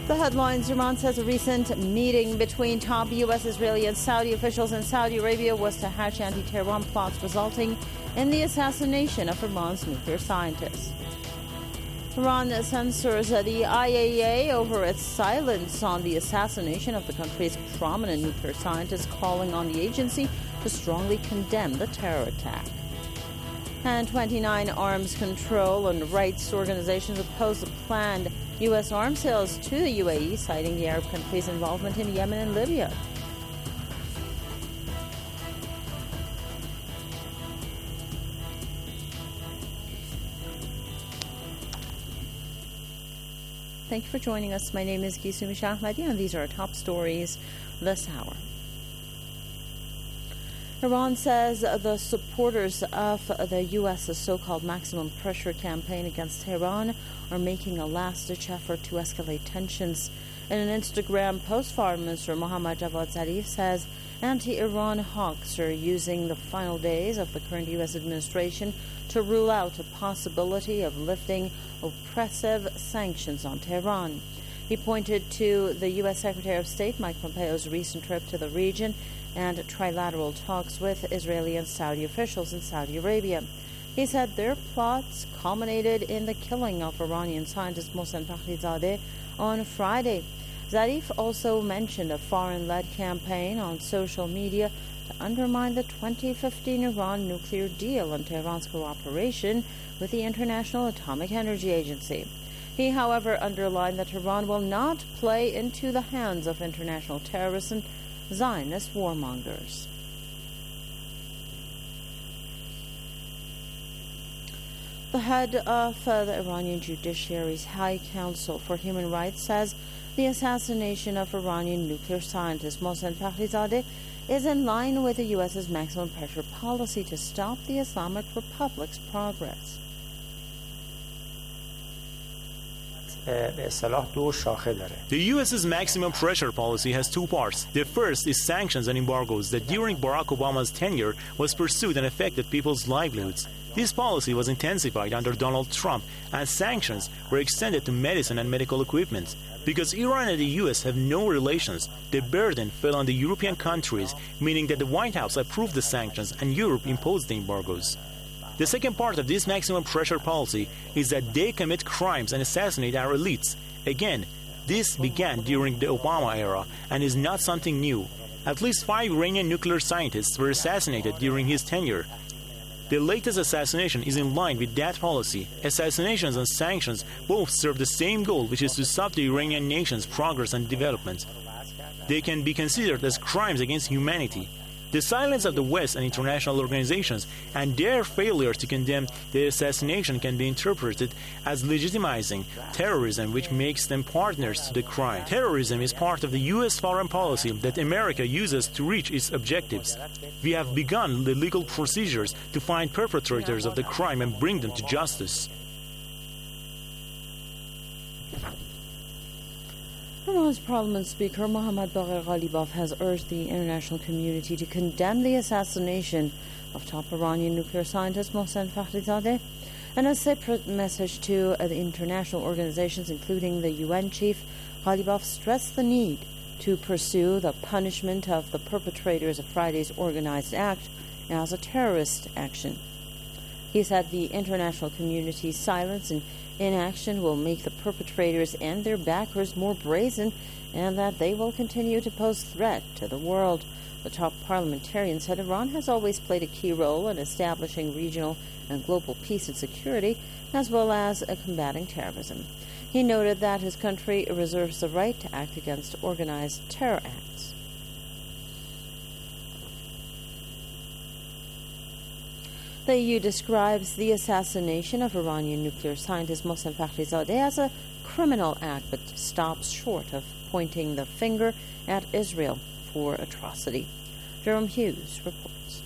The headlines: Iran says a recent meeting between top U.S., Israeli and Saudi officials in Saudi Arabia was to hatch anti-Tehran plots resulting in the assassination of Iran's nuclear scientists. Iran censors the IAEA over its silence on the assassination of the country's prominent nuclear scientist, calling on the agency to strongly condemn the terror attack. And 29 arms control and rights organizations oppose the planned U.S. arms sales to the UAE, citing the Arab country's involvement in Yemen and Libya. Thank you for joining us. My name is Gisumi Shahmadi, and these are our top stories this hour. Iran says the supporters of the U.S.'s so-called maximum pressure campaign against Tehran are making a last-ditch effort to escalate tensions. In an Instagram post, Foreign Minister Mohammad Javad Zarif says anti-Iran hawks are using the final days of the current U.S. administration to rule out a possibility of lifting oppressive sanctions on Tehran. He pointed to the U.S. Secretary of State Mike Pompeo's recent trip to the region and trilateral talks with Israeli and Saudi officials in Saudi Arabia. He said their plots culminated in the killing of Iranian scientist Mohsen Fakhrizadeh on Friday. Zarif also mentioned a foreign-led campaign on social media to undermine the 2015 Iran nuclear deal and Tehran's cooperation with the International Atomic Energy Agency. He, however, underlined that Iran will not play into the hands of international terrorists and Zionist warmongers. The head of the Iranian Judiciary's High Council for Human Rights says the assassination of Iranian nuclear scientist Mohsen Fakhrizadeh is in line with the U.S.'s maximum pressure policy to stop the Islamic Republic's progress. The U.S.'s maximum pressure policy has two parts. The first is sanctions and embargoes that during Barack Obama's tenure was pursued and affected people's livelihoods. This policy was intensified under Donald Trump, and sanctions were extended to medicine and medical equipment. Because Iran and the U.S. have no relations, the burden fell on the European countries, meaning that the White House approved the sanctions and Europe imposed the embargoes. The second part of this maximum pressure policy is that they commit crimes and assassinate our elites. Again, this began during the Obama era and is not something new. At least 5 Iranian nuclear scientists were assassinated during his tenure. The latest assassination is in line with that policy. Assassinations and sanctions both serve the same goal, which is to stop the Iranian nation's progress and development. They can be considered as crimes against humanity. The silence of the West and international organizations and their failure to condemn the assassination can be interpreted as legitimizing terrorism, which makes them partners to the crime. Terrorism is part of the U.S. foreign policy that America uses to reach its objectives. We have begun the legal procedures to find perpetrators of the crime and bring them to justice. Iran's Parliament Speaker Mohammad Bagher Ghalibaf has urged the international community to condemn the assassination of top Iranian nuclear scientist Mohsen Fakhrizadeh. In a separate message to the international organizations, including the UN chief, Ghalibaf stressed the need to pursue the punishment of the perpetrators of Friday's organized act as a terrorist action. He said the international community's silence and inaction will make the perpetrators and their backers more brazen, and that they will continue to pose threat to the world. The top parliamentarian said Iran has always played a key role in establishing regional and global peace and security, as well as combating terrorism. He noted that his country reserves the right to act against organized terror acts. The EU describes the assassination of Iranian nuclear scientist Mohsen Fakhrizadeh as a criminal act, but stops short of pointing the finger at Israel for atrocity. Jerome Hughes reports.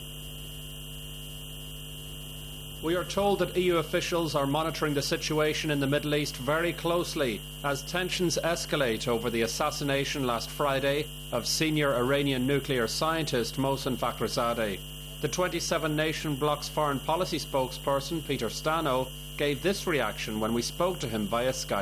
We are told that EU officials are monitoring the situation in the Middle East very closely as tensions escalate over the assassination last Friday of senior Iranian nuclear scientist Mohsen Fakhrizadeh. The 27-nation bloc's foreign policy spokesperson, Peter Stano, gave this reaction when we spoke to him via Skype.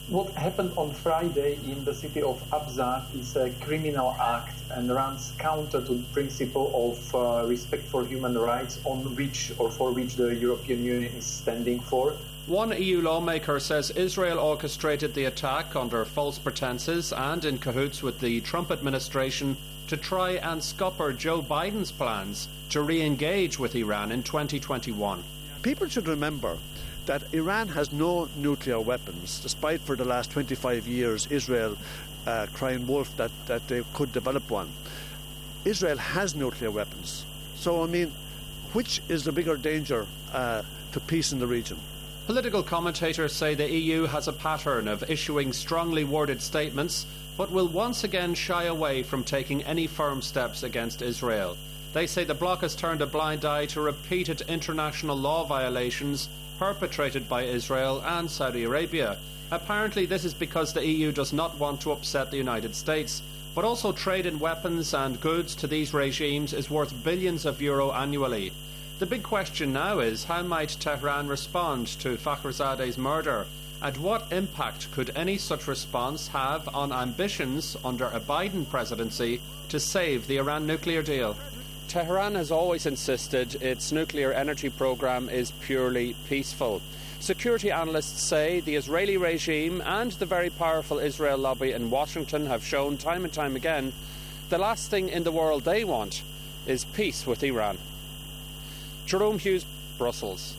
What happened on Friday in the city of Abzag is a criminal act and runs counter to the principle of respect for human rights for which the European Union is standing for. One EU lawmaker says Israel orchestrated the attack under false pretenses and in cahoots with the Trump administration to try and scupper Joe Biden's plans to re-engage with Iran in 2021. People should remember that Iran has no nuclear weapons, despite for the last 25 years Israel crying wolf that they could develop one. Israel has nuclear weapons. So, I mean, which is the bigger danger to peace in the region? Political commentators say the EU has a pattern of issuing strongly worded statements, but will once again shy away from taking any firm steps against Israel. They say the bloc has turned a blind eye to repeated international law violations perpetrated by Israel and Saudi Arabia. Apparently this is because the EU does not want to upset the United States, but also trade in weapons and goods to these regimes is worth billions of euro annually. The big question now is, how might Tehran respond to Fakhrizadeh's murder, and what impact could any such response have on ambitions under a Biden presidency to save the Iran nuclear deal? Tehran has always insisted its nuclear energy program is purely peaceful. Security analysts say the Israeli regime and the very powerful Israel lobby in Washington have shown time and time again the last thing in the world they want is peace with Iran. Jerome Hughes, Brussels.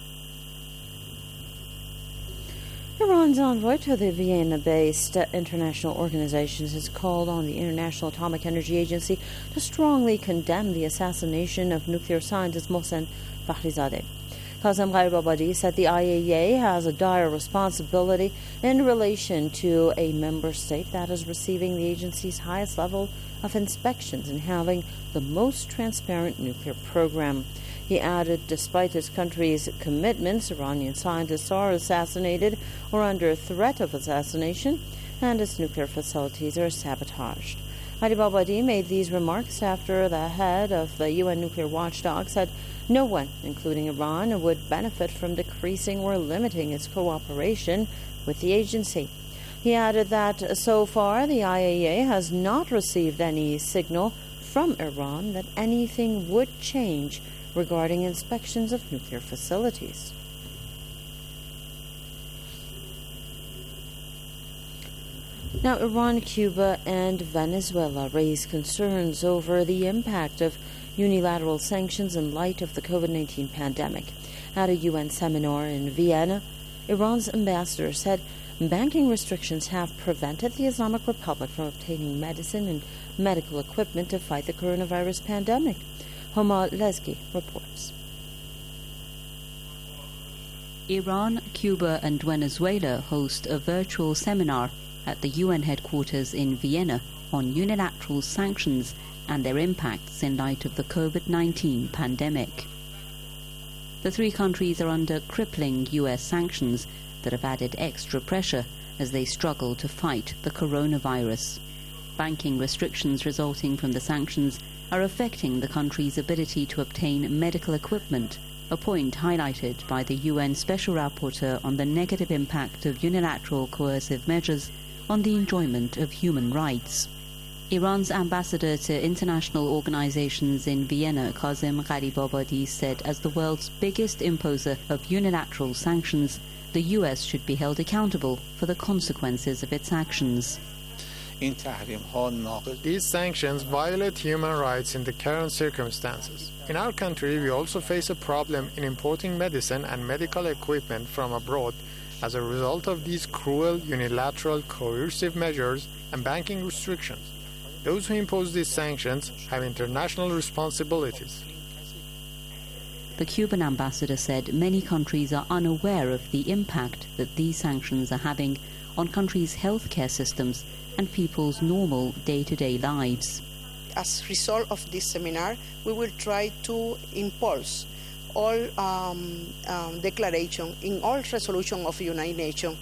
Iran's envoy to the Vienna-based international organizations has called on the International Atomic Energy Agency to strongly condemn the assassination of nuclear scientist Mohsen Fakhrizadeh. Kazem Gharibabadi said the IAEA has a dire responsibility in relation to a member state that is receiving the agency's highest level of inspections and having the most transparent nuclear program. He added, despite his country's commitments, Iranian scientists are assassinated or under threat of assassination, and its nuclear facilities are sabotaged. Gharibabadi made these remarks after the head of the UN nuclear watchdog said no one, including Iran, would benefit from decreasing or limiting its cooperation with the agency. He added that so far the IAEA has not received any signal from Iran that anything would change regarding inspections of nuclear facilities. Now, Iran, Cuba, and Venezuela raise concerns over the impact of unilateral sanctions in light of the COVID-19 pandemic. At a UN seminar in Vienna, Iran's ambassador said banking restrictions have prevented the Islamic Republic from obtaining medicine and medical equipment to fight the coronavirus pandemic. Homa Lesky reports. Iran, Cuba, and Venezuela host a virtual seminar at the UN headquarters in Vienna on unilateral sanctions and their impacts in light of the COVID-19 pandemic. The three countries are under crippling US sanctions that have added extra pressure as they struggle to fight the coronavirus. Banking restrictions resulting from the sanctions are affecting the country's ability to obtain medical equipment, a point highlighted by the UN Special Rapporteur on the negative impact of unilateral coercive measures on the enjoyment of human rights. Iran's ambassador to international organizations in Vienna, Kazem Gharibabadi, said as the world's biggest imposer of unilateral sanctions, the US should be held accountable for the consequences of its actions. These sanctions violate human rights in the current circumstances. In our country, we also face a problem in importing medicine and medical equipment from abroad as a result of these cruel, unilateral, coercive measures and banking restrictions. Those who impose these sanctions have international responsibilities. The Cuban ambassador said many countries are unaware of the impact that these sanctions are having on countries' healthcare systems and people's normal day-to-day lives. As a result of this seminar, we will try to impulse all declaration in all resolution of the United Nations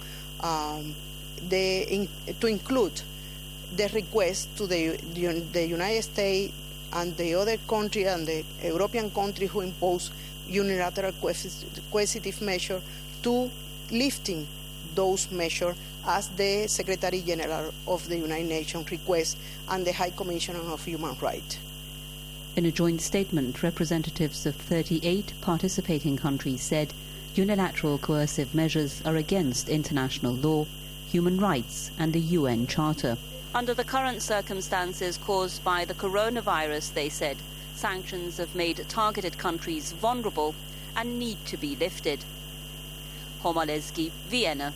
to include the request to the United States and the other country and the European country who impose unilateral coercive measure to lifting those measures as the Secretary General of the United Nations requests and the High Commissioner of Human Rights. In a joint statement, representatives of 38 participating countries said unilateral coercive measures are against international law, human rights and the UN Charter. Under the current circumstances caused by the coronavirus, they said, sanctions have made targeted countries vulnerable and need to be lifted. Homolesky, Vienna.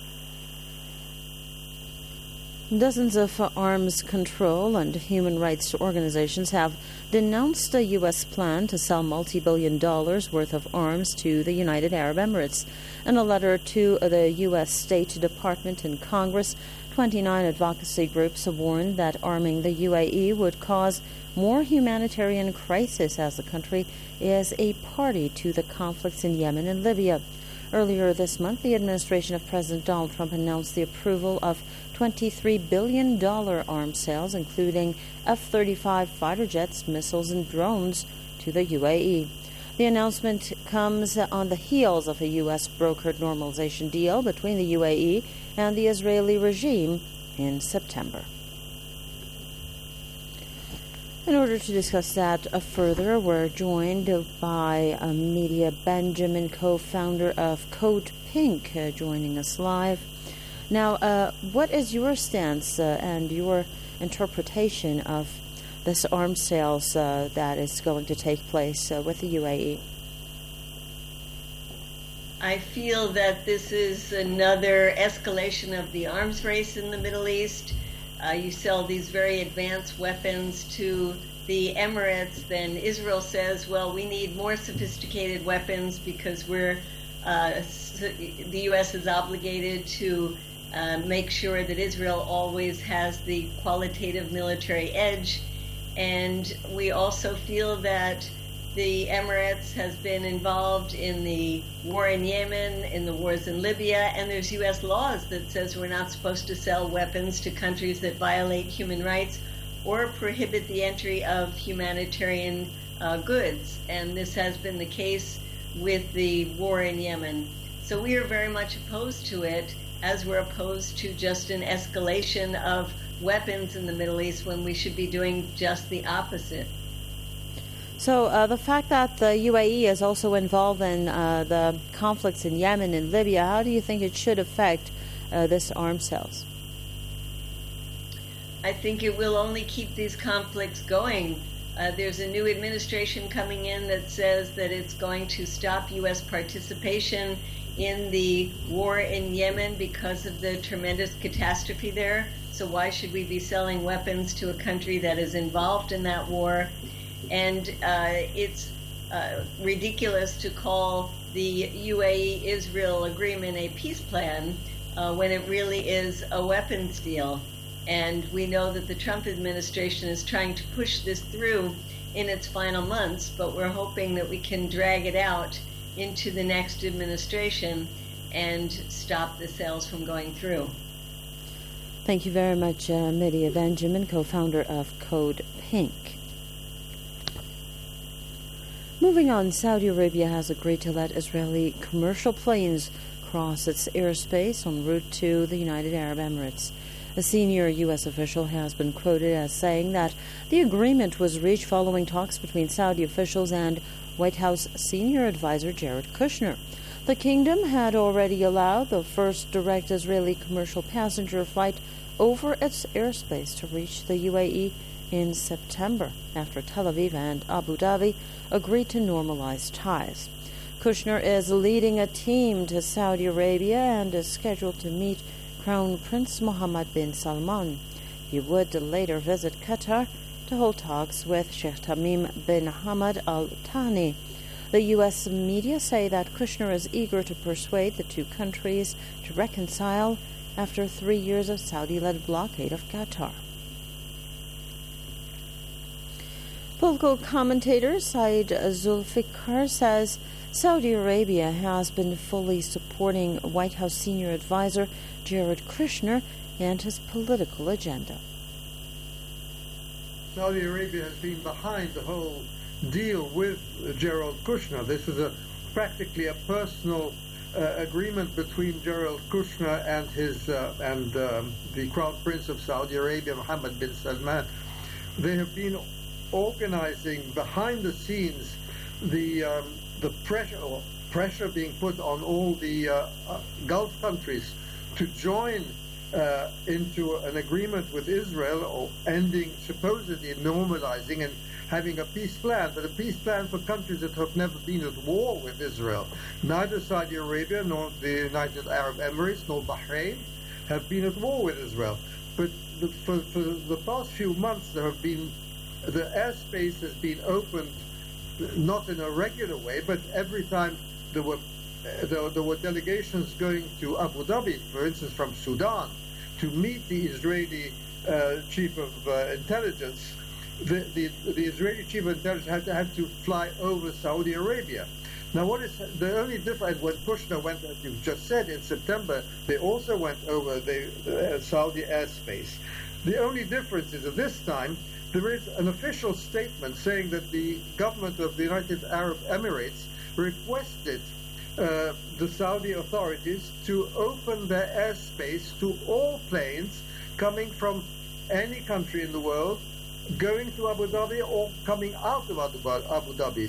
Dozens of arms control and human rights organizations have denounced a U.S. plan to sell multi-billion dollars worth of arms to the United Arab Emirates. In a letter to the U.S. State Department and Congress, 29 advocacy groups warned that arming the UAE would cause more humanitarian crisis as the country is a party to the conflicts in Yemen and Libya. Earlier this month, the administration of President Donald Trump announced the approval of $23 billion arms sales, including F-35 fighter jets, missiles, and drones, to the UAE. The announcement comes on the heels of a U.S. brokered normalization deal between the UAE and the Israeli regime in September. In order to discuss that further, we're joined by Medea Benjamin, co-founder of Code Pink, joining us live. Now, what is your stance and your interpretation of this arms sales that is going to take place with the UAE? I feel that this is another escalation of the arms race in the Middle East. You sell these very advanced weapons to the Emirates, then Israel says, well, we need more sophisticated weapons because the U.S. is obligated to make sure that Israel always has the qualitative military edge. And we also feel that the Emirates has been involved in the war in Yemen, in the wars in Libya, and there's U.S. laws that says we're not supposed to sell weapons to countries that violate human rights or prohibit the entry of humanitarian goods. And this has been the case with the war in Yemen. So we are very much opposed to it, as we're opposed to just an escalation of weapons in the Middle East when we should be doing just the opposite. So the fact that the UAE is also involved in the conflicts in Yemen and Libya, how do you think it should affect this arms sales? I think it will only keep these conflicts going. There's a new administration coming in that says that it's going to stop U.S. participation in the war in Yemen because of the tremendous catastrophe there. So why should we be selling weapons to a country that is involved in that war? And it's ridiculous to call the UAE-Israel agreement a peace plan when it really is a weapons deal. And we know that the Trump administration is trying to push this through in its final months, but we're hoping that we can drag it out into the next administration and stop the sales from going through. Thank you very much, Medea Benjamin, co-founder of Code Pink. Moving on, Saudi Arabia has agreed to let Israeli commercial planes cross its airspace en route to the United Arab Emirates. A senior U.S. official has been quoted as saying that the agreement was reached following talks between Saudi officials and White House senior advisor Jared Kushner. The kingdom had already allowed the first direct Israeli commercial passenger flight over its airspace to reach the UAE in September, after Tel Aviv and Abu Dhabi agreed to normalize ties. Kushner is leading a team to Saudi Arabia and is scheduled to meet Crown Prince Mohammed bin Salman. He would later visit Qatar to hold talks with Sheikh Tamim bin Hamad Al Thani. The U.S. media say that Kushner is eager to persuade the two countries to reconcile after 3 years of Saudi-led blockade of Qatar. Political commentator Saeed Zulfikar says Saudi Arabia has been fully supporting White House senior advisor Jared Kushner and his political agenda. Saudi Arabia has been behind the whole deal with Jared Kushner. This was practically a personal agreement between Jared Kushner and the Crown Prince of Saudi Arabia, Mohammed bin Salman. They have been organizing behind the scenes the pressure being put on all the Gulf countries to join into an agreement with Israel, or ending, supposedly normalizing and having a peace plan, but a peace plan for countries that have never been at war with Israel. Neither Saudi Arabia nor the United Arab Emirates nor Bahrain have been at war with Israel. But for the past few months, the airspace has been opened, not in a regular way, but every time there were delegations going to Abu Dhabi, for instance, from Sudan, to meet the Israeli chief of intelligence. The Israeli chief of intelligence had to fly over Saudi Arabia. Now, what is the only difference? When Kushner went, as you've just said, in September, they also went over the Saudi airspace. The only difference is that this time there is an official statement saying that the government of the United Arab Emirates requested the Saudi authorities to open their airspace to all planes coming from any country in the world, going to Abu Dhabi or coming out of Abu Dhabi.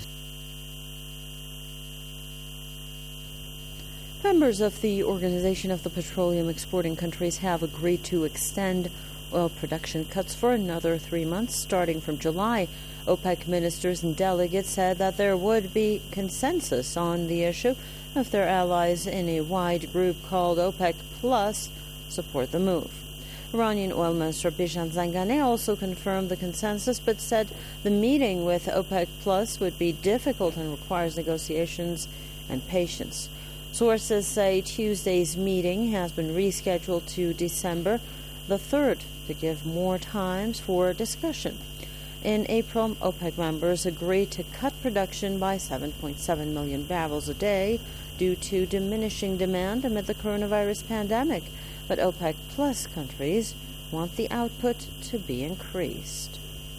Members of the Organization of the Petroleum Exporting Countries have agreed to extend oil production cuts for another 3 months, starting from July. OPEC ministers and delegates said that there would be consensus on the issue if their allies in a wide group called OPEC Plus support the move. Iranian Oil Minister Bijan Zanganeh also confirmed the consensus, but said the meeting with OPEC Plus would be difficult and requires negotiations and patience. Sources say Tuesday's meeting has been rescheduled to December the 3rd to give more time for discussion. In April, OPEC members agreed to cut production by 7.7 million barrels a day due to diminishing demand amid the coronavirus pandemic. But OPEC Plus countries want the output to be increased.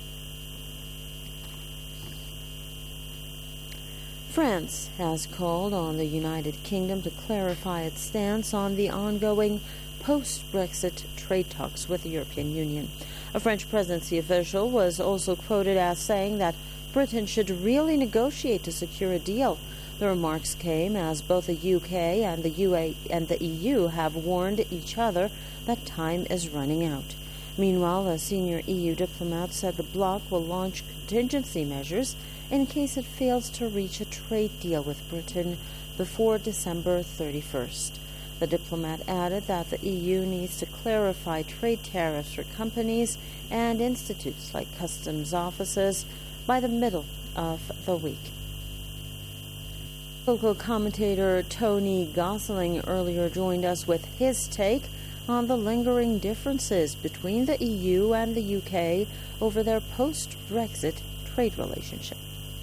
France has called on the United Kingdom to clarify its stance on the ongoing post-Brexit trade talks with the European Union. A French presidency official was also quoted as saying that Britain should really negotiate to secure a deal. The remarks came as both the UK and the EU have warned each other that time is running out. Meanwhile, a senior EU diplomat said the bloc will launch contingency measures in case it fails to reach a trade deal with Britain before December 31st. The diplomat added that the EU needs to clarify trade tariffs for companies and institutes like customs offices by the middle of the week. Local commentator Tony Gosling earlier joined us with his take on the lingering differences between the EU and the UK over their post-Brexit trade relationship.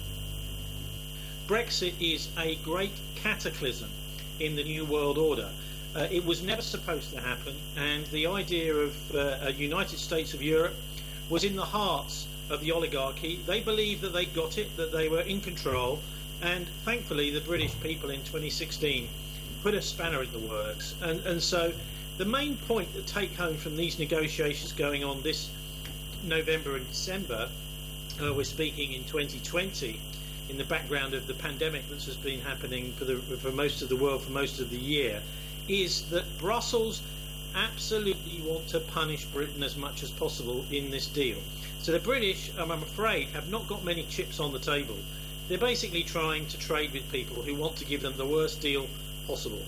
Brexit is a great cataclysm in the New World Order. It was never supposed to happen, and the idea of a United States of Europe was in the hearts of the oligarchy. They believed that they got it, that they were in control, and thankfully the British people in 2016 put a spanner in the works. And so the main point to take home from these negotiations going on this November and December, we're speaking in 2020, in the background of the pandemic that has been happening for most of the world for most of the year, is that Brussels absolutely want to punish Britain as much as possible in this deal. So the British, I'm afraid, have not got many chips on the table. They're basically trying to trade with people who want to give them the worst deal possible.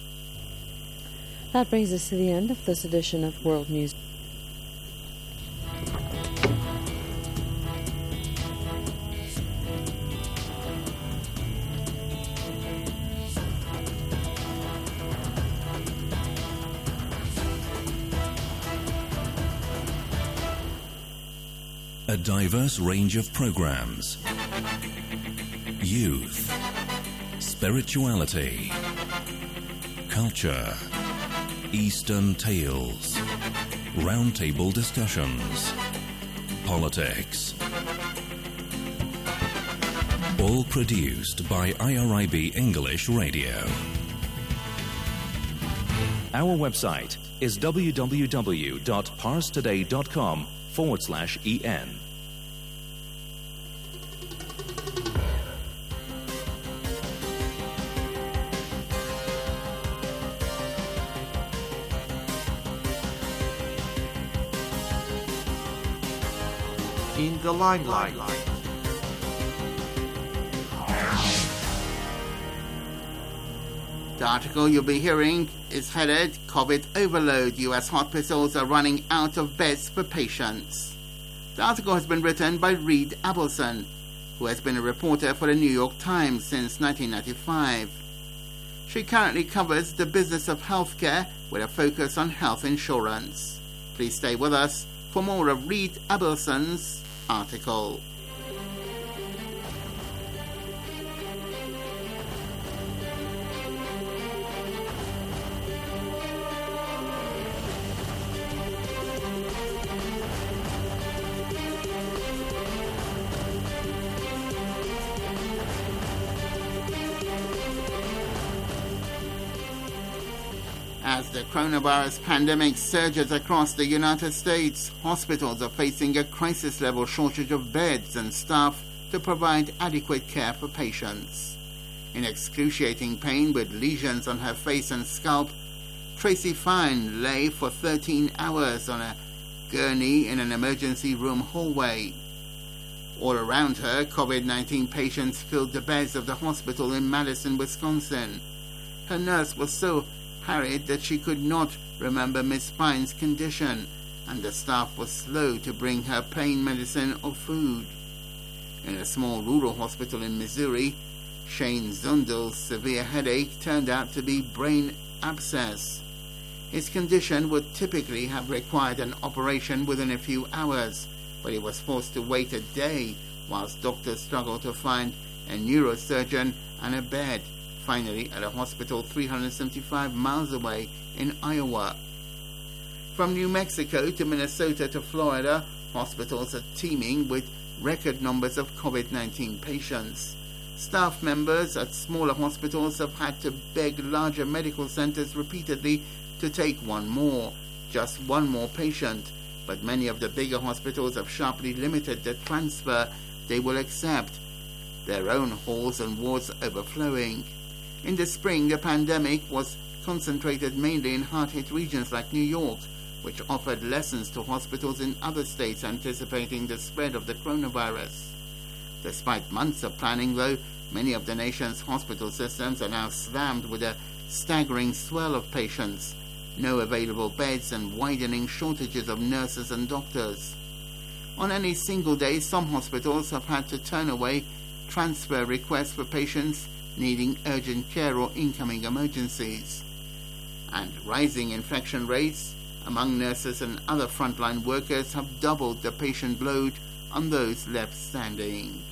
That brings us to the end of this edition of World News. A diverse range of programs. Youth, spirituality, culture, Eastern tales, roundtable discussions, politics. All produced by IRIB English Radio. Our website is www.parstoday.com/en. In the limelight. The article you'll be hearing is headed COVID Overload. US hospitals are running out of beds for patients. The article has been written by Reed Abelson, who has been a reporter for the New York Times since 1995. She currently covers the business of healthcare with a focus on health insurance. Please stay with us for more of Reed Abelson's article. As the coronavirus pandemic surges across the United States, hospitals are facing a crisis-level shortage of beds and staff to provide adequate care for patients. In excruciating pain with lesions on her face and scalp, Tracy Fine lay for 13 hours on a gurney in an emergency room hallway. All around her, COVID-19 patients filled the beds of the hospital in Madison, Wisconsin. Her nurse was so harried that she could not remember Miss Fine's condition, and the staff was slow to bring her pain medicine or food. In a small rural hospital in Missouri, Shane Zundel's severe headache turned out to be brain abscess. His condition would typically have required an operation within a few hours, but he was forced to wait a day whilst doctors struggled to find a neurosurgeon and a bed, finally at a hospital 375 miles away in Iowa. From New Mexico to Minnesota to Florida, hospitals are teeming with record numbers of COVID-19 patients. Staff members at smaller hospitals have had to beg larger medical centers repeatedly to take just one more patient, but many of the bigger hospitals have sharply limited the transfer they will accept, their own halls and wards overflowing. In the spring, the pandemic was concentrated mainly in hard-hit regions like New York, which offered lessons to hospitals in other states anticipating the spread of the coronavirus. Despite months of planning, though, many of the nation's hospital systems are now slammed with a staggering swell of patients, no available beds, and widening shortages of nurses and doctors. On any single day, some hospitals have had to turn away transfer requests for patients needing urgent care or incoming emergencies. And rising infection rates among nurses and other frontline workers have doubled the patient load on those left standing.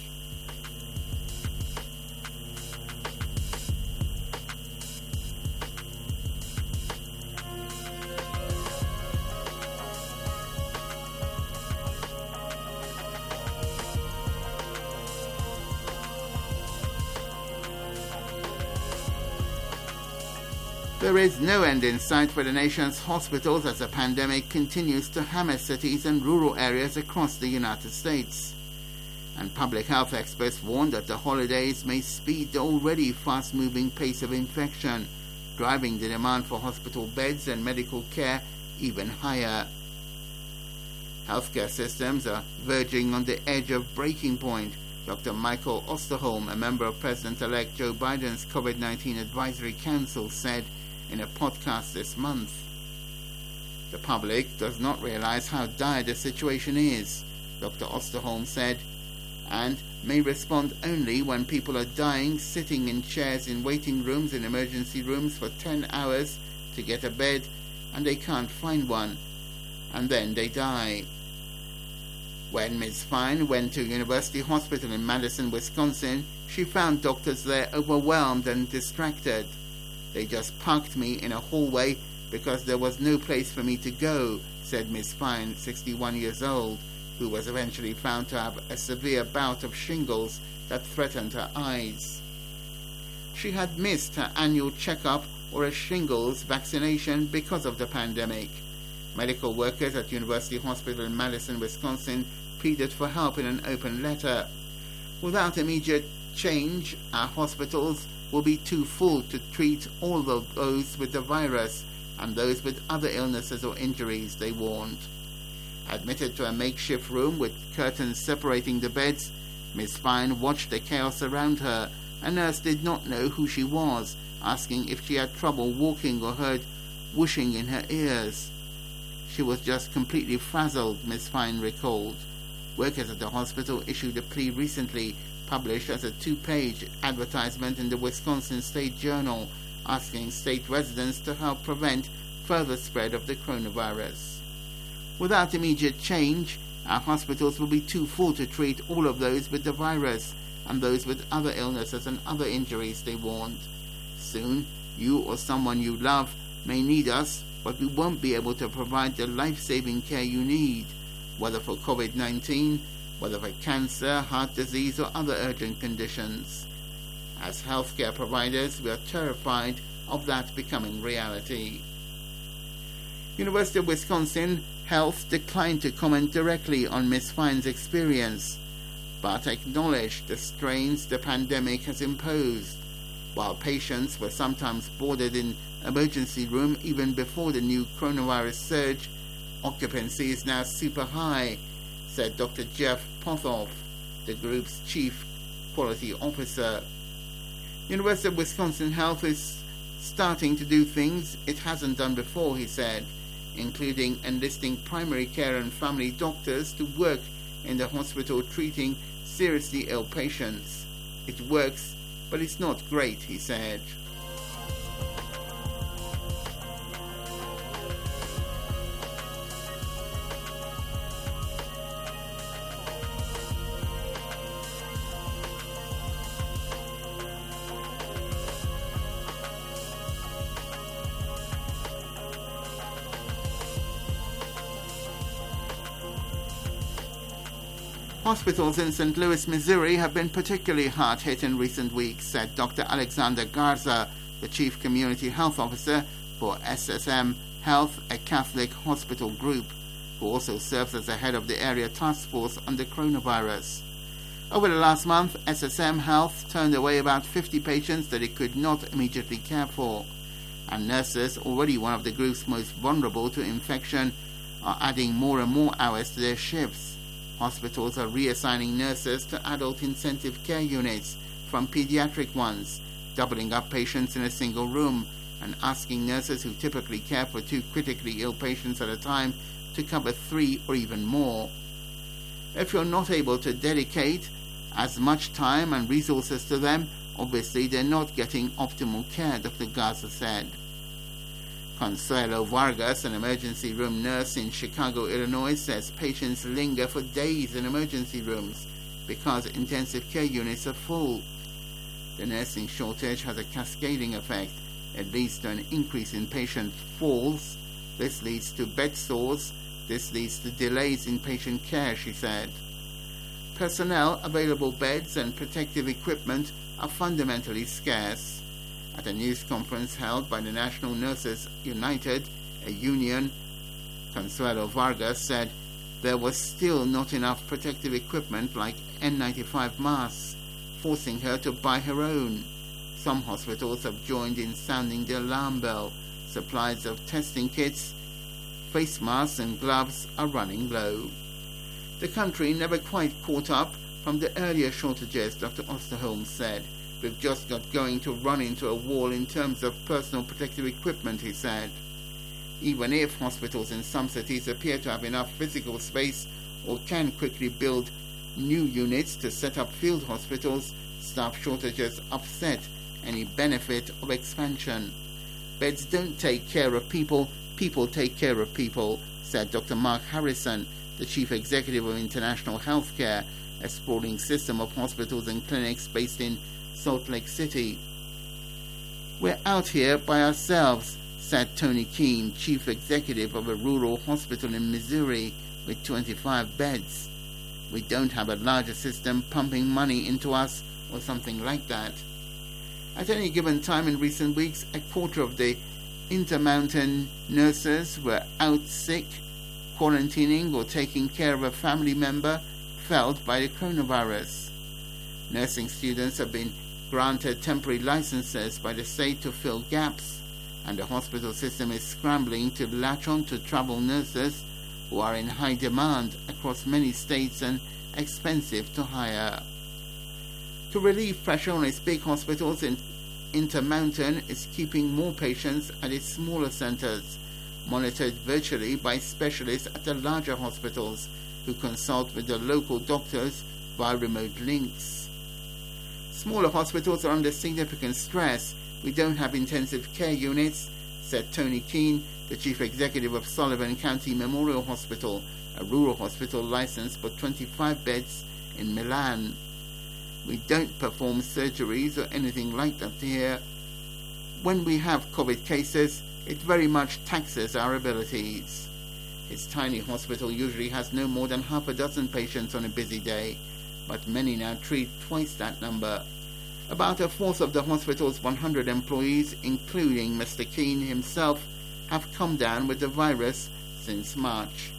There is no end in sight for the nation's hospitals as the pandemic continues to hammer cities and rural areas across the United States. And public health experts warn that the holidays may speed the already fast-moving pace of infection, driving the demand for hospital beds and medical care even higher. Healthcare systems are verging on the edge of breaking point. Dr. Michael Osterholm, a member of President-elect Joe Biden's COVID-19 Advisory Council, said in a podcast this month. The public does not realize how dire the situation is, Dr. Osterholm said, and may respond only when people are dying sitting in chairs in waiting rooms in emergency rooms for 10 hours to get a bed and they can't find one, and then they die. When Ms. Fine went to University Hospital in Madison, Wisconsin, she found doctors there overwhelmed and distracted. They just parked me in a hallway because there was no place for me to go, said Ms. Fine, 61 years old, who was eventually found to have a severe bout of shingles that threatened her eyes. She had missed her annual checkup or a shingles vaccination because of the pandemic. Medical workers at University Hospital in Madison, Wisconsin, pleaded for help in an open letter. Without immediate change, our hospitals will be too full to treat all of those with the virus and those with other illnesses or injuries, they warned. Admitted to a makeshift room with curtains separating the beds, Ms. Fine watched the chaos around her. A nurse did not know who she was, asking if she had trouble walking or heard whooshing in her ears. She was just completely frazzled, Ms. Fine recalled. Workers at the hospital issued a plea recently, published as a 2-page advertisement in the Wisconsin State Journal, asking state residents to help prevent further spread of the coronavirus. Without immediate change, our hospitals will be too full to treat all of those with the virus and those with other illnesses and other injuries, they warned. Soon, you or someone you love may need us, but we won't be able to provide the life-saving care you need, whether for COVID-19, whether for cancer, heart disease, or other urgent conditions. As healthcare providers, we are terrified of that becoming reality. University of Wisconsin Health declined to comment directly on Ms. Fine's experience, but acknowledged the strains the pandemic has imposed. While patients were sometimes boarded in emergency room even before the new coronavirus surge, occupancy is now super high, said Dr. Jeff Pothoff, the group's chief quality officer. University of Wisconsin Health is starting to do things it hasn't done before, he said, including enlisting primary care and family doctors to work in the hospital treating seriously ill patients. It works, but it's not great, he said. Hospitals in St. Louis, Missouri have been particularly hard hit in recent weeks, said Dr. Alexander Garza, the Chief Community Health Officer for SSM Health, a Catholic hospital group, who also serves as the head of the area task force on the coronavirus. Over the last month, SSM Health turned away about 50 patients that it could not immediately care for, and nurses, already one of the group's most vulnerable to infection, are adding more and more hours to their shifts. Hospitals are reassigning nurses to adult intensive care units from pediatric ones, doubling up patients in a single room, and asking nurses who typically care for 2 critically ill patients at a time to cover 3 or even more. If you're not able to dedicate as much time and resources to them, obviously they're not getting optimal care, Dr. Garza said. Consuelo Vargas, an emergency room nurse in Chicago, Illinois, says patients linger for days in emergency rooms because intensive care units are full. The nursing shortage has a cascading effect. It leads to an increase in patient falls. This leads to bed sores. This leads to delays in patient care, she said. Personnel, available beds, and protective equipment are fundamentally scarce. At a news conference held by the National Nurses United, a union, Consuelo Vargas said there was still not enough protective equipment like N95 masks, forcing her to buy her own. Some hospitals have joined in sounding the alarm bell. Supplies of testing kits, face masks and gloves are running low. The country never quite caught up from the earlier shortages, Dr. Osterholm said. We've just got going to run into a wall in terms of personal protective equipment, he said. Even if hospitals in some cities appear to have enough physical space or can quickly build new units to set up field hospitals, staff shortages upset any benefit of expansion. Beds don't take care of people, people take care of people, said Dr. Mark Harrison, the Chief Executive of International Healthcare, a sprawling system of hospitals and clinics based in Salt Lake City. We're out here by ourselves, said Tony Keene, Chief Executive of a rural hospital in Missouri with 25 beds. We don't have a larger system pumping money into us or something like that. At any given time in recent weeks, a quarter of the Intermountain nurses were out sick, quarantining or taking care of a family member felled by the coronavirus. Nursing students have been granted temporary licenses by the state to fill gaps, and the hospital system is scrambling to latch on to travel nurses who are in high demand across many states and expensive to hire. To relieve pressure on its big hospitals, Intermountain is keeping more patients at its smaller centers, monitored virtually by specialists at the larger hospitals who consult with the local doctors via remote links. Smaller hospitals are under significant stress. We don't have intensive care units, said Tony Keane, the chief executive of Sullivan County Memorial Hospital, a rural hospital licensed for 25 beds in Milan. We don't perform surgeries or anything like that here. When we have COVID cases, it very much taxes our abilities. His tiny hospital usually has no more than half a dozen patients on a busy day, but many now treat twice that number. About a fourth of the hospital's 100 employees, including Mr. Keane himself, have come down with the virus since March.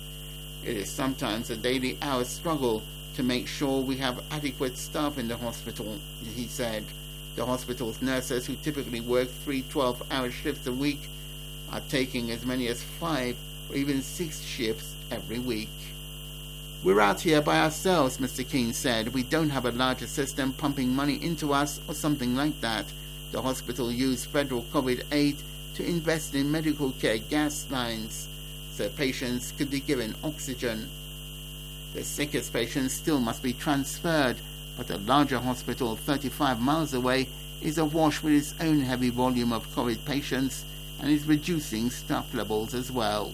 It is sometimes a daily hour struggle to make sure we have adequate staff in the hospital, he said. The hospital's nurses, who typically work 3 12-hour shifts a week, are taking as many as 5 or even 6 shifts every week. We're out here by ourselves, Mr. Keane said. We don't have a larger system pumping money into us or something like that. The hospital used federal COVID aid to invest in medical care gas lines so patients could be given oxygen. The sickest patients still must be transferred, but a larger hospital 35 miles away is awash with its own heavy volume of COVID patients and is reducing staff levels as well.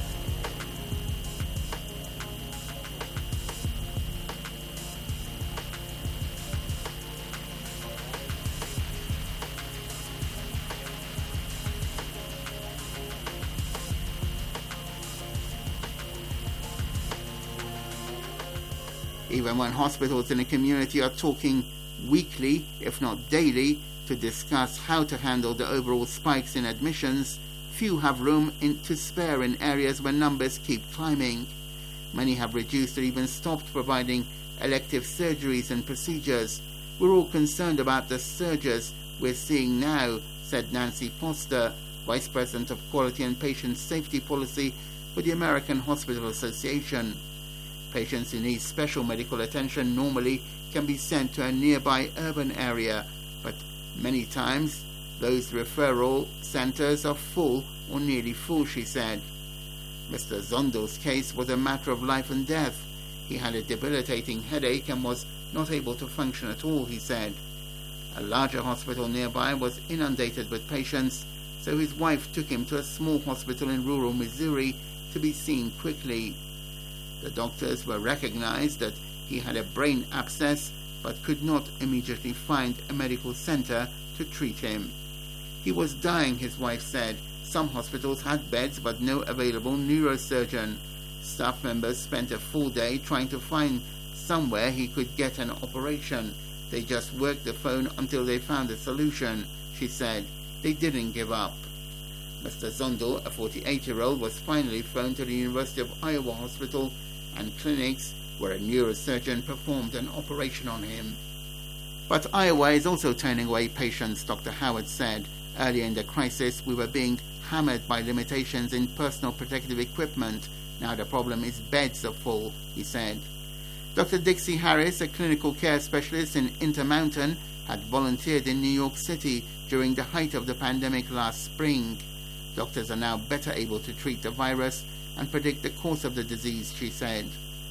Even when hospitals in the community are talking weekly, if not daily, to discuss how to handle the overall spikes in admissions, few have room to spare in areas where numbers keep climbing. Many have reduced or even stopped providing elective surgeries and procedures. We're all concerned about the surges we're seeing now, said Nancy Foster, Vice President of Quality and Patient Safety Policy for the American Hospital Association. Patients who need special medical attention normally can be sent to a nearby urban area, but many times those referral centers are full or nearly full, she said. Mr. Zondo's case was a matter of life and death. He had a debilitating headache and was not able to function at all, he said. A larger hospital nearby was inundated with patients, so his wife took him to a small hospital in rural Missouri to be seen quickly. The doctors were recognized that he had a brain abscess but could not immediately find a medical center to treat him. He was dying, his wife said. Some hospitals had beds but no available neurosurgeon. Staff members spent a full day trying to find somewhere he could get an operation. They just worked the phone until they found a solution, she said. They didn't give up. Mr. Zondo, a 48-year-old, was finally flown to the University of Iowa Hospital and clinics where a neurosurgeon performed an operation on him. But Iowa is also turning away patients, Dr. Howard said. Earlier in the crisis, we were being hammered by limitations in personal protective equipment. Now the problem is beds are full, he said. Dr. Dixie Harris, a clinical care specialist in Intermountain, had volunteered in New York City during the height of the pandemic last spring. Doctors are now better able to treat the virus and predict the course of the disease, she said.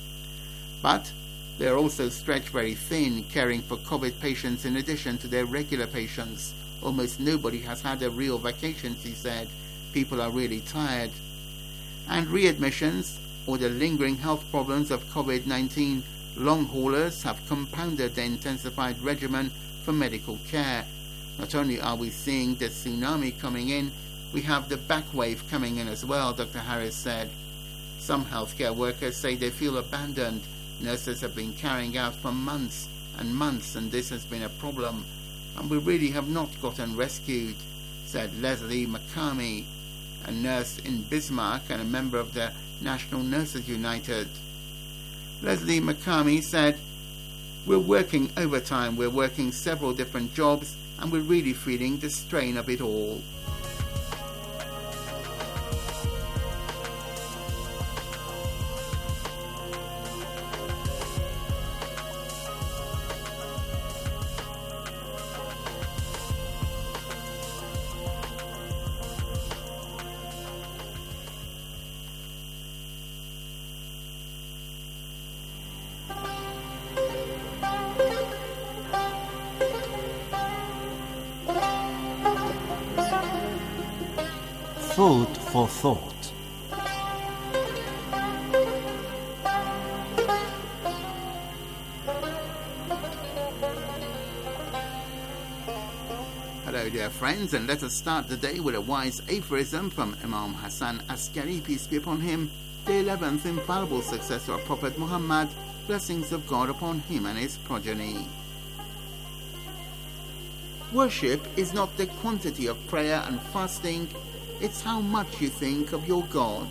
But they are also stretched very thin, caring for COVID patients in addition to their regular patients. Almost nobody has had a real vacation, she said. People are really tired. And readmissions, or the lingering health problems of COVID-19 long haulers, have compounded the intensified regimen for medical care. Not only are we seeing the tsunami coming in, we have the back wave coming in as well, Dr. Harris said. Some healthcare workers say they feel abandoned. Nurses have been carrying out for months and months, and this has been a problem. and we really have not gotten rescued, said Leslie McCarmy, a nurse in Bismarck and a member of the National Nurses United. Leslie McCarmy said, "We're working overtime, we're working several different jobs, and we're really feeling the strain of it all." Food for thought. Hello dear friends, and let us start the day with a wise aphorism from Imam Hassan Askari, peace be upon him, the 11th infallible successor of Prophet Muhammad, blessings of God upon him and his progeny. Worship is not the quantity of prayer and fasting, it's how much you think of your God.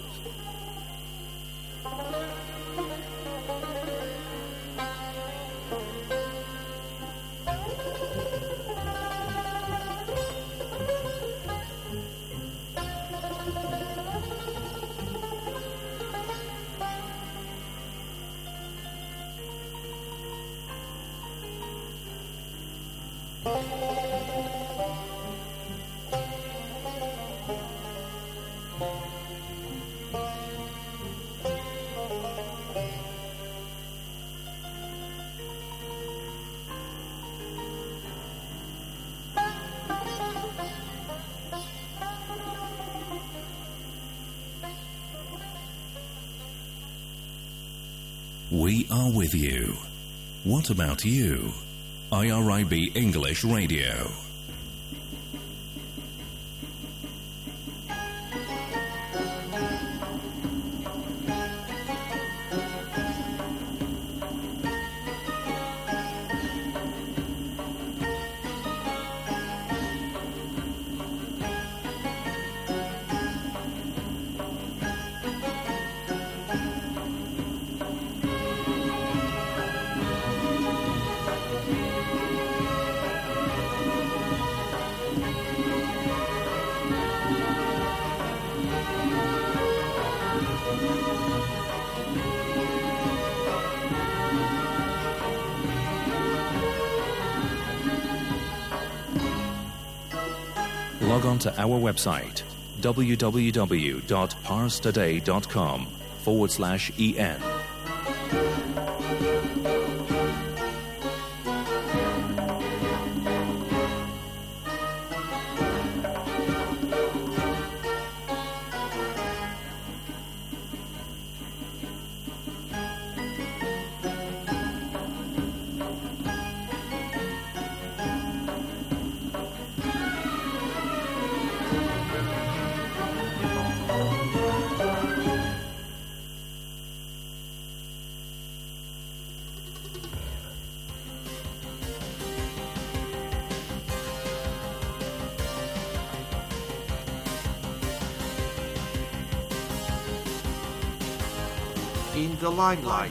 We are with you. What about you? IRIB English Radio. Log on to our website www.parstoday.com/en. In the limelight.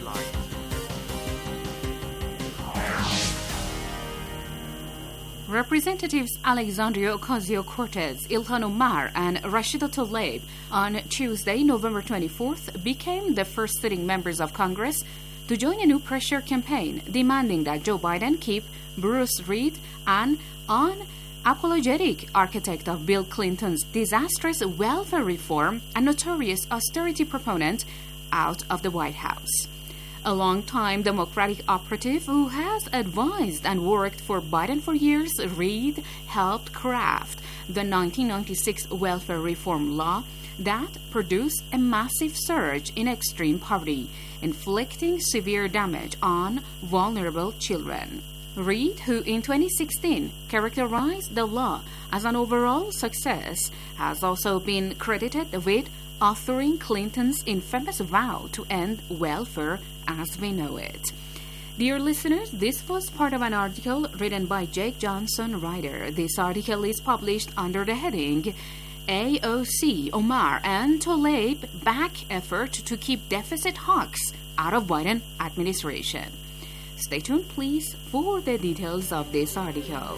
Representatives Alexandria Ocasio-Cortez, Ilhan Omar, and Rashida Tlaib on Tuesday, November 24th, became the first sitting members of Congress to join a new pressure campaign demanding that Joe Biden keep Bruce Reed, an unapologetic architect of Bill Clinton's disastrous welfare reform and notorious austerity proponent, out of the White House. A long-time Democratic operative who has advised and worked for Biden for years, Reed helped craft the 1996 welfare reform law that produced a massive surge in extreme poverty, inflicting severe damage on vulnerable children. Reed, who in 2016 characterized the law as an overall success, has also been credited with authoring Clinton's infamous vow to end welfare as we know it. Dear listeners, this was part of an article written by Jake Johnson Ryder. This article is published under the heading AOC, Omar, and Tlaib back effort to keep deficit hawks out of Biden administration. Stay tuned, please, for the details of this article.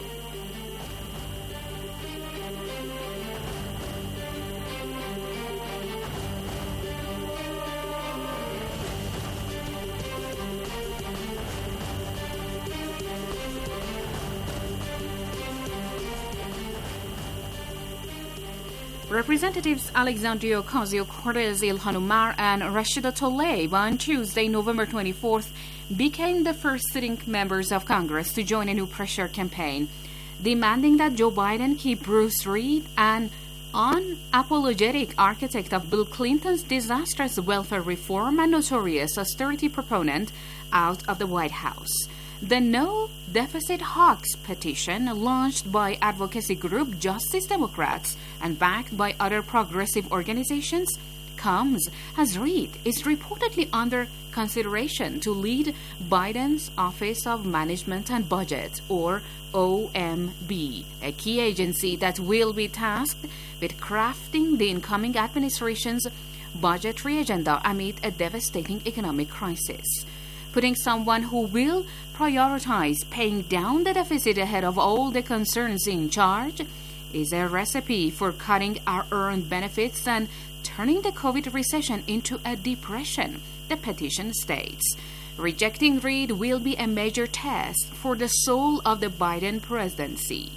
Representatives Alexandria Ocasio-Cortez, Ilhan Omar, and Rashida Tlaib on Tuesday, November 24th, became the first sitting members of Congress to join a new pressure campaign, demanding that Joe Biden keep Bruce Reed, an unapologetic architect of Bill Clinton's disastrous welfare reform and notorious austerity proponent, out of the White House. The No Deficit Hawks petition, launched by advocacy group Justice Democrats and backed by other progressive organizations, comes as Reid is reportedly under consideration to lead Biden's Office of Management and Budget, or OMB, a key agency that will be tasked with crafting the incoming administration's budgetary agenda amid a devastating economic crisis. Putting someone who will prioritize paying down the deficit ahead of all the concerns in charge is a recipe for cutting our earned benefits and turning the COVID recession into a depression, the petition states. Rejecting Reid will be a major test for the soul of the Biden presidency.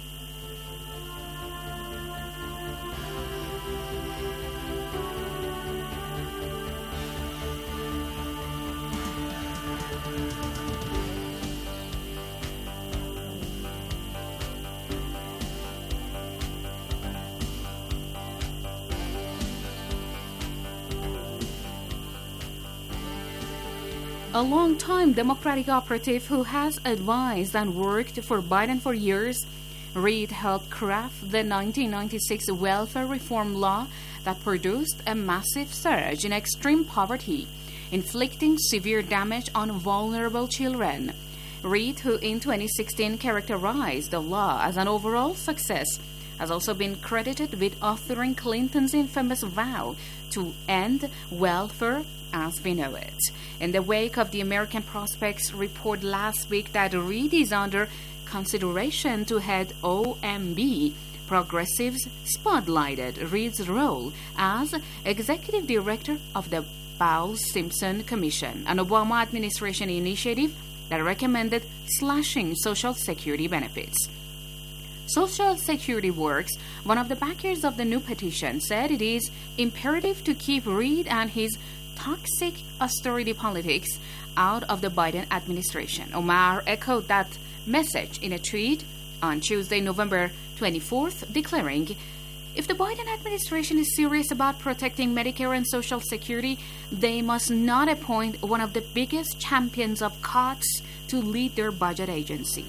A long-time Democratic operative who has advised and worked for Biden for years, Reid helped craft the 1996 welfare reform law that produced a massive surge in extreme poverty, inflicting severe damage on vulnerable children. Reid, who in 2016 characterized the law as an overall success, has also been credited with authoring Clinton's infamous vow to end welfare as we know it. In the wake of the American Prospects report last week that Reid is under consideration to head OMB, progressives spotlighted Reid's role as executive director of the Bowles-Simpson Commission, an Obama administration initiative that recommended slashing Social Security benefits. Social Security Works, one of the backers of the new petition, said it is imperative to keep Reid and his toxic austerity politics out of the Biden administration. Omar echoed that message in a tweet on Tuesday, November 24th, declaring, "If the Biden administration is serious about protecting Medicare and Social Security, they must not appoint one of the biggest champions of cuts to lead their budget agency."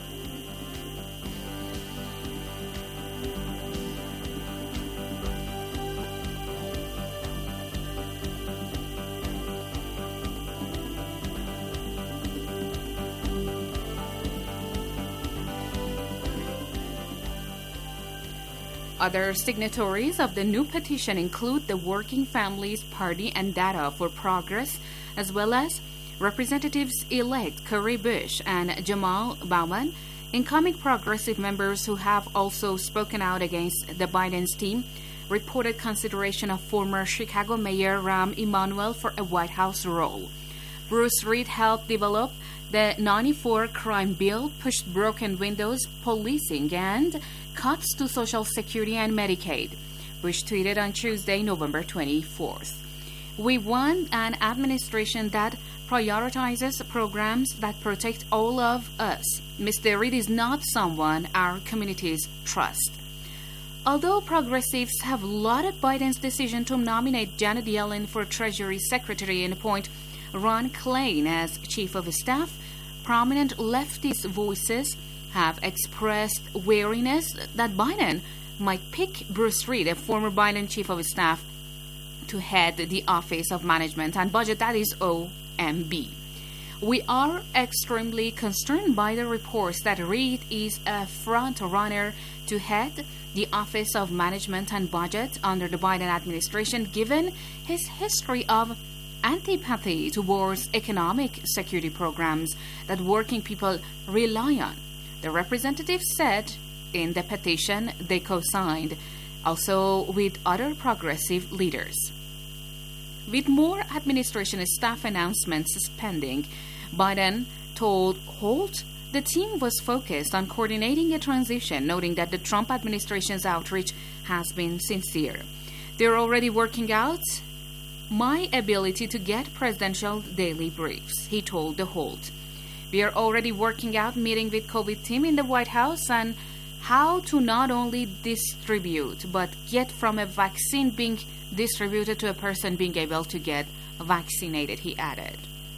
Other signatories of the new petition include the Working Families Party and Data for Progress, as well as Representatives-elect Cori Bush and Jamal Bowman, incoming progressive members who have also spoken out against the Biden's team, reported consideration of former Chicago Mayor Rahm Emanuel for a White House role. Bruce Reid helped develop the 94 crime bill, pushed broken windows, policing, and cuts to Social Security and Medicaid. Bush tweeted on Tuesday, November 24th. "We want an administration that prioritizes programs that protect all of us. Mr. Reid is not someone our communities trust." Although progressives have lauded Biden's decision to nominate Janet Yellen for Treasury Secretary and appoint Ron Klain as Chief of Staff, prominent leftist voices have expressed wariness that Biden might pick Bruce Reid, a former Biden Chief of Staff, to head the Office of Management and Budget, that is OMB. We are extremely concerned by the reports that Reid is a front-runner to head the Office of Management and Budget under the Biden administration, given his history of antipathy towards economic security programs that working people rely on, the representative said in the petition they co-signed, also with other progressive leaders. With more administration staff announcements pending, Biden told Holt the team was focused on coordinating a transition, noting that the Trump administration's outreach has been sincere. They're already working out my ability to get presidential daily briefs, he told the Holt. We are already working out meeting with COVID team in the White House and how to not only distribute but get from a vaccine being distributed to a person being able to get vaccinated, he added.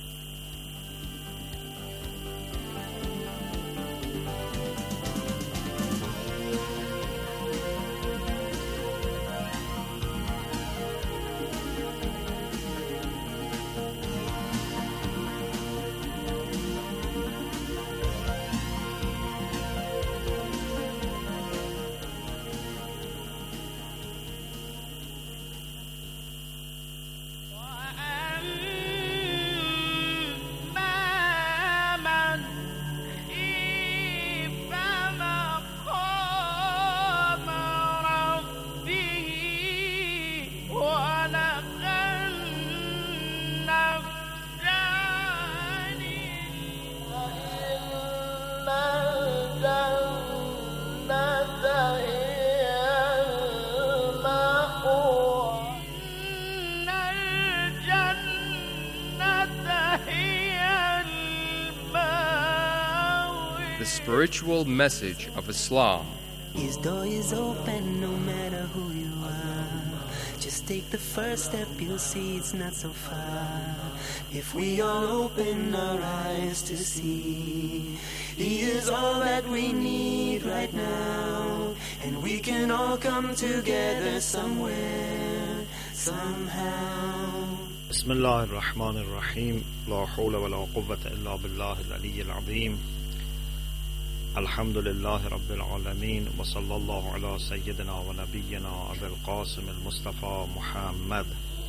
The spiritual message of Islam. His door is open no matter who you are. Just take the first step, you'll see it's not so far. If we all open our eyes to see, He is all that we need right now. And we can all come together somewhere, somehow. بسم الله الرحمن الرحيم لا حول ولا قوة إلا بالله العلي العظيم الحمد لله رب العالمين وصلى الله على سيدنا ونبينا أبي القاسم المصطفى محمد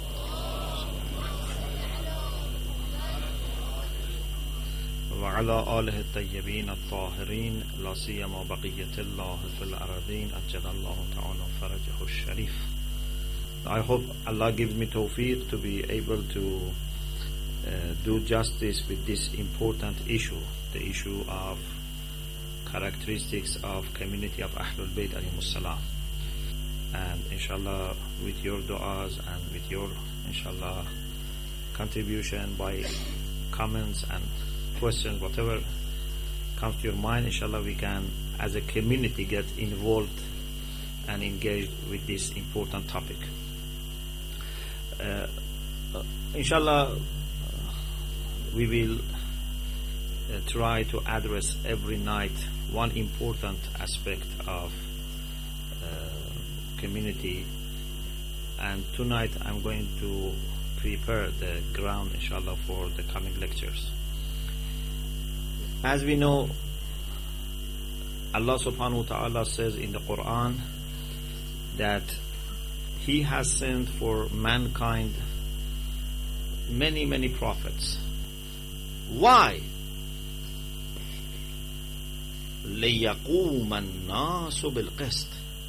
وعلى آله الطيبين الطاهرين لا سيما بقية الله في الأرضين أجل الله تعالى فرجه الشريف. I hope Allah gives me tawfiq to be able to do justice with this important issue, the issue of characteristics of community of Ahlul Bayt alayhimus salam. And inshallah, with your du'as and with your inshallah contribution by comments and questions, whatever comes to your mind, inshallah we can as a community get involved and engaged with this important topic. Inshallah, we will try to address every night one important aspect of community, and tonight I'm going to prepare the ground inshallah for the coming lectures. As we know, Allah subhanahu wa ta'ala says in the Quran that He has sent for mankind many prophets. Why? لِيَقُومَ النَّاسُ بِالْقِسْطِ,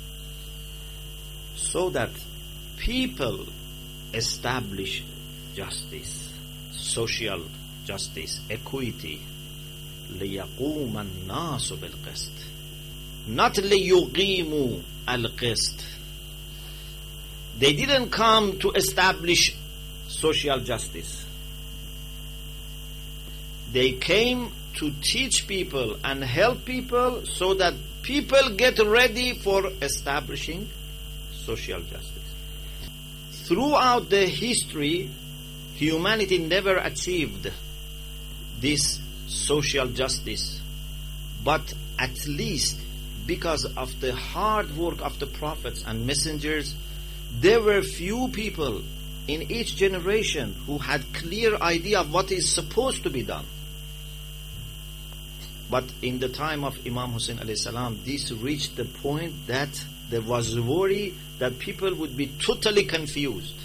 so that people establish justice, social justice, equity. لِيَقُومَ النَّاسُ بِالْقِسْطِ, not لِيُقِيمُوا الْقِسْطِ. They didn't come to establish social justice. They came to teach people and help people so that people get ready for establishing social justice. Throughout the history, humanity never achieved this social justice, but at least because of the hard work of the prophets and messengers, there were few people in each generation who had clear idea of what is supposed to be done. But in the time of Imam Hussein alayhi salam, this reached the point that there was worry that people would be totally confused.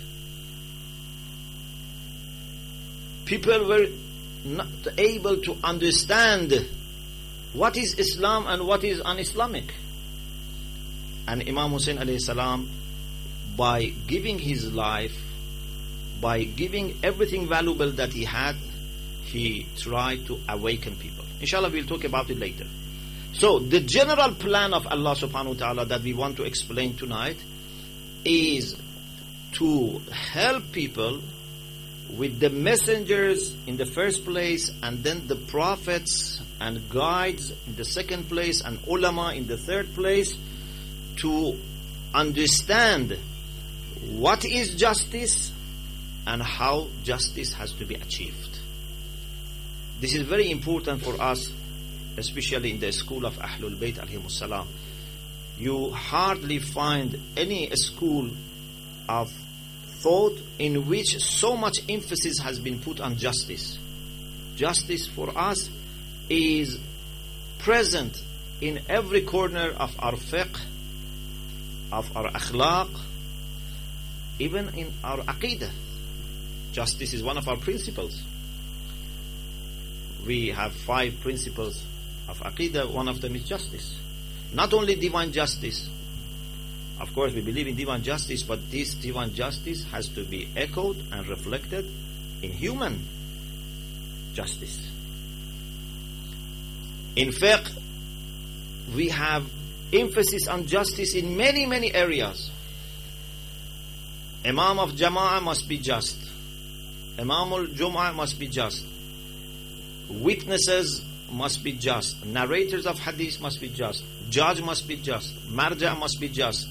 People were not able to understand what is Islam and what is un-Islamic. And Imam Hussein alayhi salam, by giving his life, by giving everything valuable that he had, he tried to awaken people. Inshallah, we'll talk about it later. So, the general plan of Allah subhanahu wa ta'ala that we want to explain tonight is to help people with the messengers in the first place, and then the prophets and guides in the second place, and ulama in the third place, to understand what is justice and how justice has to be achieved. This is very important for us, especially in the school of Ahlul Bayt alayhimus salam. You hardly find any school of thought in which so much emphasis has been put on justice. Justice for us is present in every corner of our fiqh, of our akhlaq, even in our aqidah. Justice is one of our principles. We have 5 principles of aqidah. One of them is justice. Not only divine justice. Of course, we believe in divine justice, but this divine justice has to be echoed and reflected in human justice. In fiqh, we have emphasis on justice in many, many areas. Imam of Jama'ah must be just. Imam al-Jum'ah must be just. Witnesses must be just. Narrators of hadith must be just. Judge must be just. Marja must be just.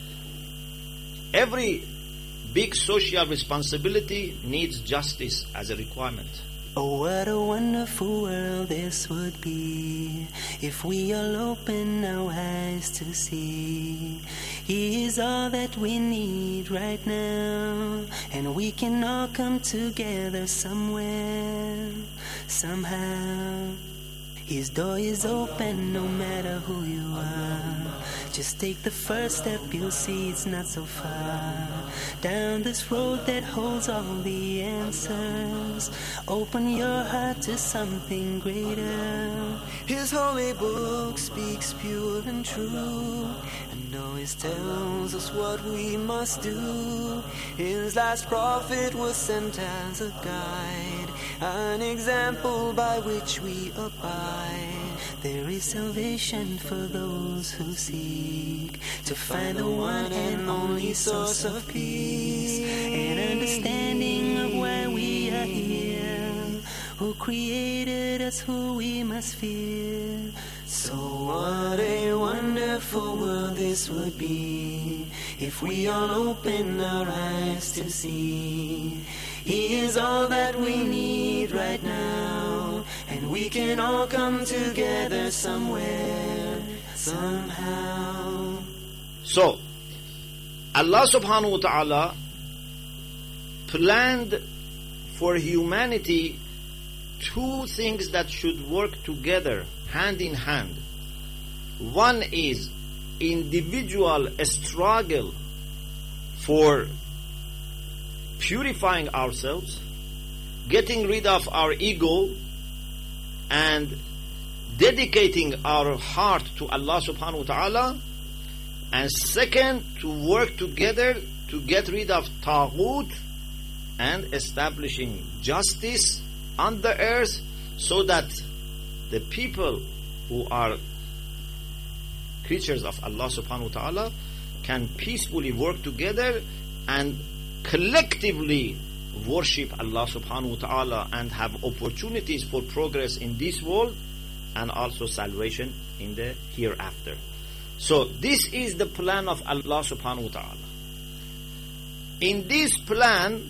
Every big social responsibility needs justice as a requirement. Oh, what a wonderful world this would be if we all open our eyes to see He is all that we need right now, and we can all come together somewhere, somehow. His door is open no matter who you are. Just take the first step, you'll see it's not so far. Down this road that holds all the answers, open your heart to something greater. His holy book speaks pure and true, and always tells us what we must do. His last prophet was sent as a guide, an example by which we abide. There is salvation for those who seek to find the one and only source of peace, and understanding of why we are here, who created us, who we must fear. So what a wonderful world this would be if we all open our eyes to see He is all that we need right now, and we can all come together somewhere, somehow. So, Allah subhanahu wa ta'ala planned for humanity 2 things that should work together, hand in hand. One is individual struggle for purifying ourselves, getting rid of our ego, and dedicating our heart to Allah subhanahu wa ta'ala. And second, to work together to get rid of taghut and establishing justice on the earth, so that the people who are creatures of Allah subhanahu wa ta'ala can peacefully work together and collectively worship Allah subhanahu wa ta'ala and have opportunities for progress in this world and also salvation in the hereafter. So this is the plan of Allah subhanahu wa ta'ala. In this plan,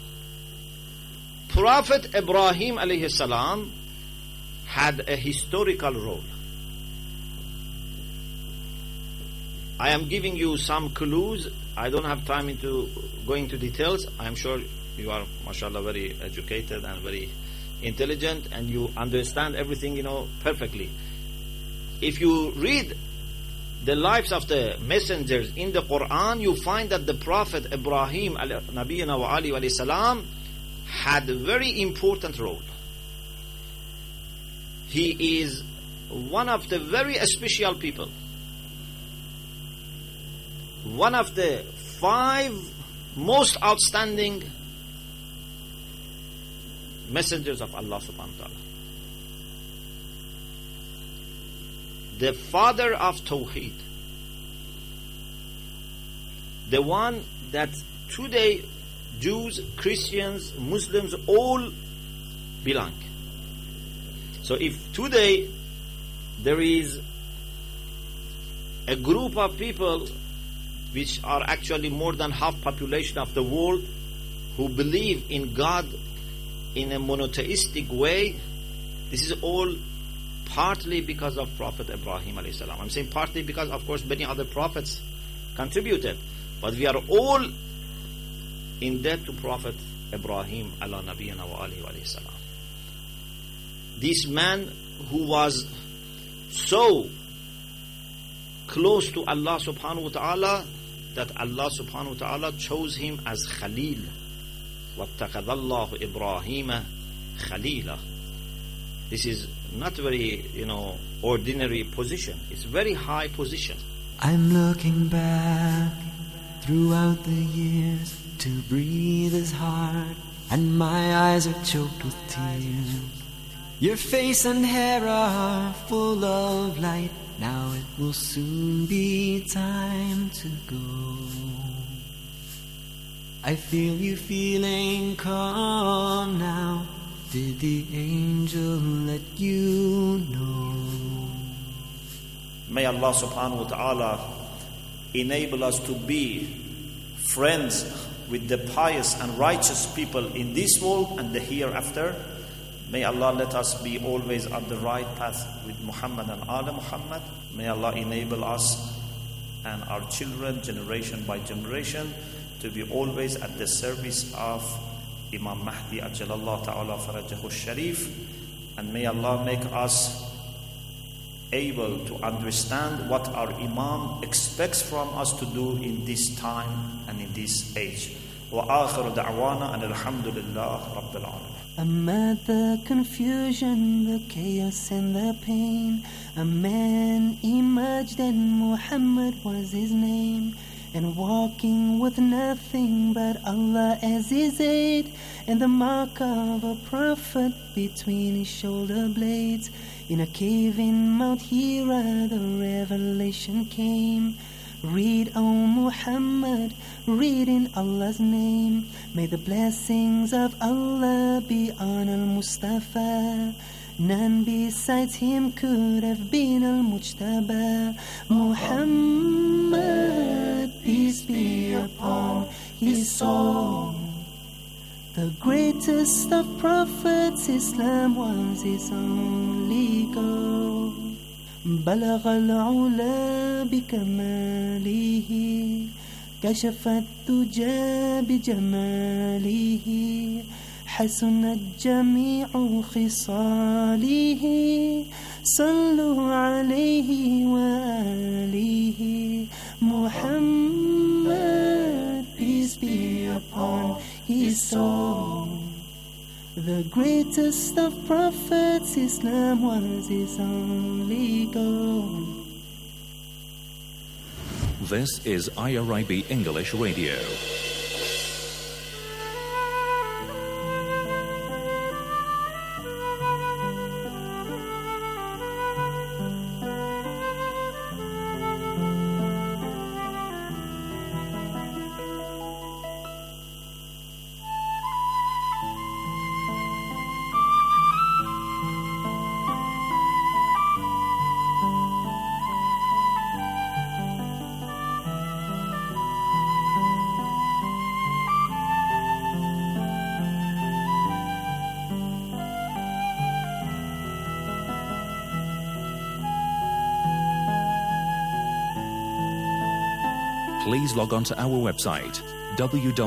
Prophet Ibrahim alayhi salam had a historical role. I am giving you some clues. I don't have time into going into details. I am sure you are, mashallah, very educated and very intelligent and you understand everything, perfectly. If you read the lives of the messengers in the Quran, you find that the Prophet Ibrahim nabiyina wa alayhi wa salam had a very important role. He is one of the very special people. One of the 5 most outstanding messengers of Allah subhanahu wa ta'ala. The father of Tawheed. The one that today Jews, Christians, Muslims all belong. So if today there is a group of people which are actually more than half population of the world who believe in God in a monotheistic way, this is all partly because of Prophet Ibrahim alayhi salam. I'm saying partly because, of course, many other prophets contributed, but we are all in debt to Prophet Ibrahim ala nabiyina wa alayhi wa salam. This man who was so close to Allah subhanahu wa ta'ala that Allah subhanahu wa ta'ala chose him as Khalil. وَاتَّخَذَ اللَّهُ إِبْرَاهِيمَ خَلِيلًا. This is not very, ordinary position. It's very high position. I'm looking back throughout the years to breathe is hard, and my eyes are choked with tears. Your face and hair are full of light. Now it will soon be time to go. I feel you feeling calm now. Did the angel let you know? May Allah subhanahu wa ta'ala enable us to be friends with the pious and righteous people in this world and the hereafter. May Allah let us be always on the right path with Muhammad and Ala Muhammad. May Allah enable us and our children, generation by generation, to be always at the service of Imam Mahdi Ajalallah Ta'ala Farajahu Sharif. And may Allah make us able to understand what our Imam expects from us to do in this time and in this age. Wa akhiru da'wana and alhamdulillah Rabbil Alamin. Amid the confusion, the chaos and the pain, a man emerged and Muhammad was his name. And walking with nothing but Allah as his aid, and the mark of a prophet between his shoulder blades. In a cave in Mount Hira the revelation came. Read, O Muhammad, read in Allah's name. May the blessings of Allah be on Al-Mustafa. None besides him could have been Al-Mujtaba. Muhammad, peace be upon his soul. The greatest of prophets, Islam was his only goal. بلغ العلا بكماله كشف الدجى بجماله حسنت جميع خصاله صلوا عليه وآله Muhammad, peace be upon his soul. The greatest of prophets, Islam was his only goal. This is IRIB English Radio. Please log on to our website, www